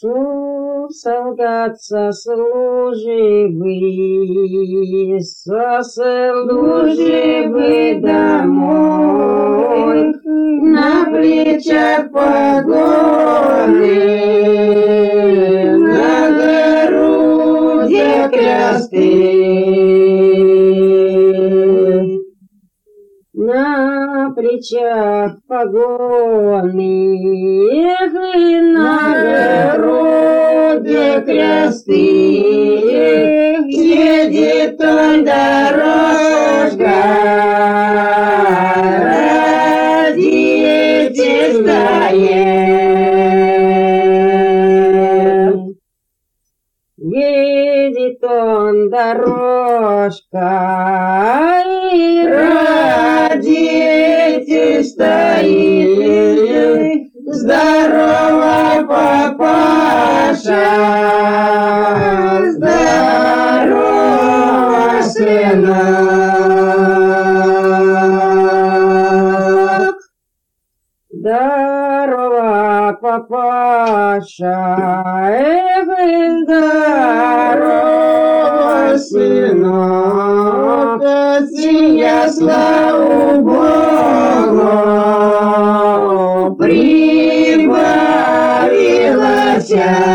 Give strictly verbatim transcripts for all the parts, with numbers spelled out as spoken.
Шел солдат со службы, со службы домой, на плечах погоны, на груди кресты. На плечах погоны, эх, и на груди кресты. Едет он дорожка, родитель стоит. Едет он дорожка, и родитель стоит. Здорово, папаша, здорово, сынок. Здорово, папаша, эх, здорово, сынок. Я, слава Богу, прибавилась.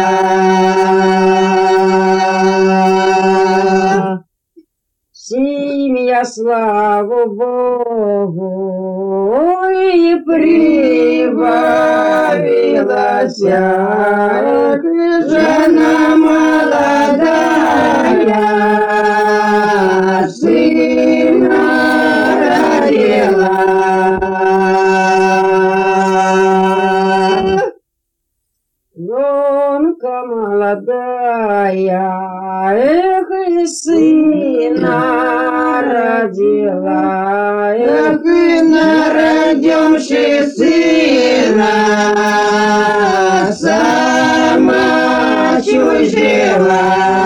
Семья, слава Богу, и прибавилась. Жена молодая, сына родила. Жонка молодая, эх, и сына родила. Эх, и народивши сына, сама чужила.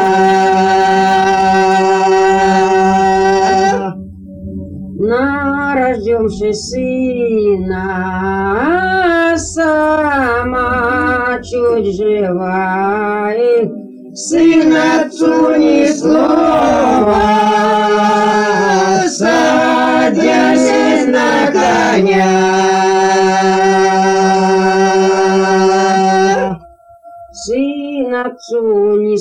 Народивши сына, сама чуть жива. Сын отцу ни слова, садясь на коня. Сын отцу ни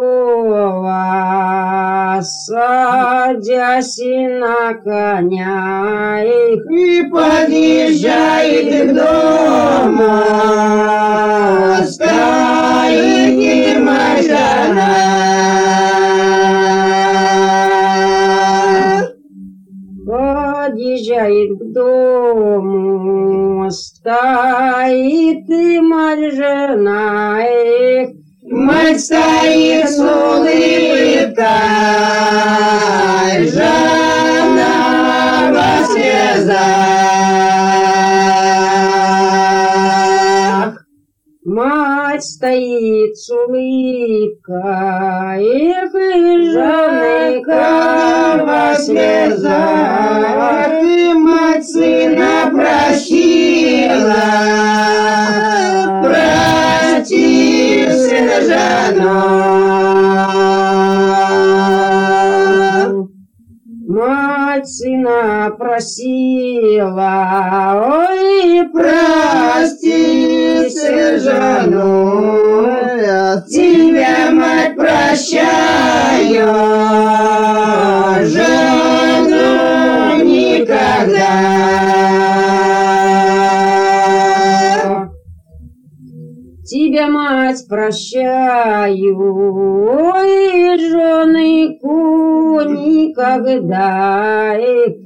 слова, садясь на коня. И подъезжает к дому, стоит немощена. Подъезжает к дому, стоит и мать жена. Мать стоит с улыбкой, жена во слезах. Мать стоит с улыбкой, эх, и женка во слезах. И мать сына просила, прости, сын, жену. Мать сына просила, ой, прости, сын, жену. Тебя, мать, прощаю, жену никогда. Тебя, мать, прощаю, ой, женыку никогда.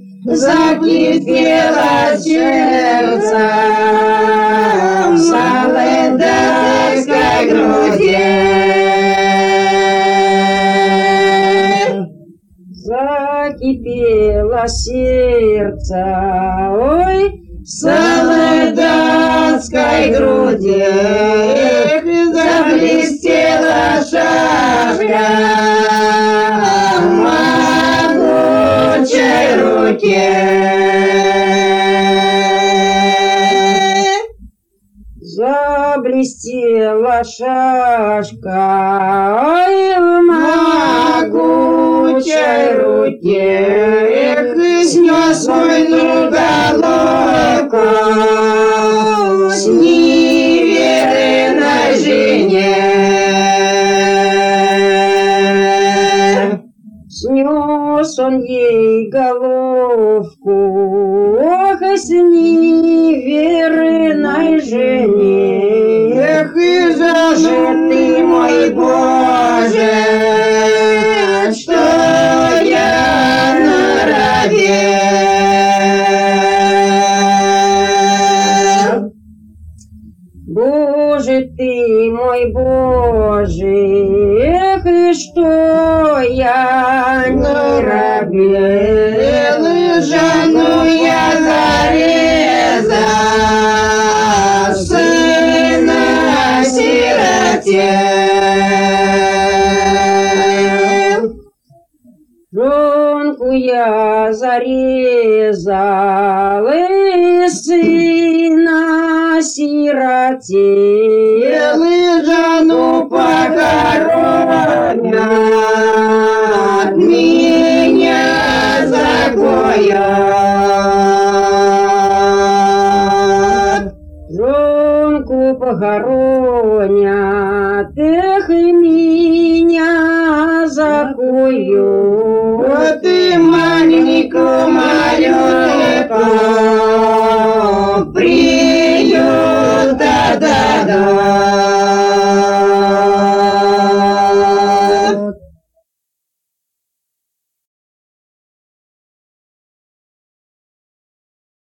Закипело сердце в солдатской груди. Закипело сердце, ой, в солдатской груди. Заблестела шашка в могучей руке. Заблестела полетела шашка, ой, в могучей руке, эх, и снес войну головку с неверной жене. Снес он ей головку, ох, и с неверной жене. Эх, и за же ты, мой Боже, что я наровел. Боже ты, мой Боже, эх, и что я не робел, и жену я зарезал, сына сиротел. Жонку я зарезал, и сына сиротел, и жену похоронят, меня закоят. Жонку похоронят, эх, и меня закоют. Вот и маленькую мою